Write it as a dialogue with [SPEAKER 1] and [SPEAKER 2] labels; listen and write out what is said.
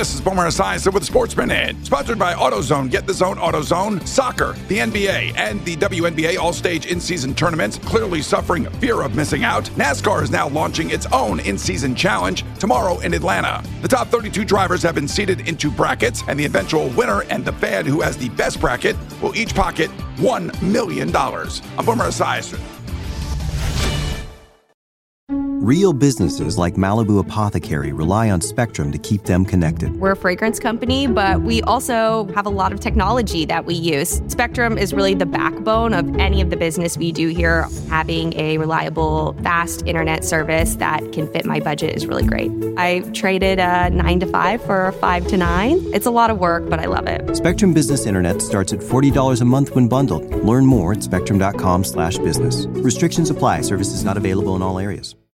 [SPEAKER 1] This is Boomer Esiason with Sports Minute, sponsored by AutoZone. Get the Zone, AutoZone. Soccer, the NBA, and the WNBA all-stage in-season tournaments clearly suffering fear of missing out. NASCAR is now launching its own in-season challenge tomorrow in Atlanta. The top 32 drivers have been seeded into brackets, and the eventual winner and the fan who has the best bracket will each pocket $1 million. I'm Boomer Esiason.
[SPEAKER 2] Real businesses like Malibu Apothecary rely on Spectrum to keep them connected.
[SPEAKER 3] We're a fragrance company, but we also have a lot of technology that we use. Spectrum is really the backbone of any of the business we do here. Having a reliable, fast internet service that can fit my budget is really great. I traded a 9 to 5 for a 5 to 9. It's a lot of work, but I love it.
[SPEAKER 2] Spectrum Business Internet starts at $40 a month when bundled. Learn more at spectrum.com/business. Restrictions apply. Services not available in all areas.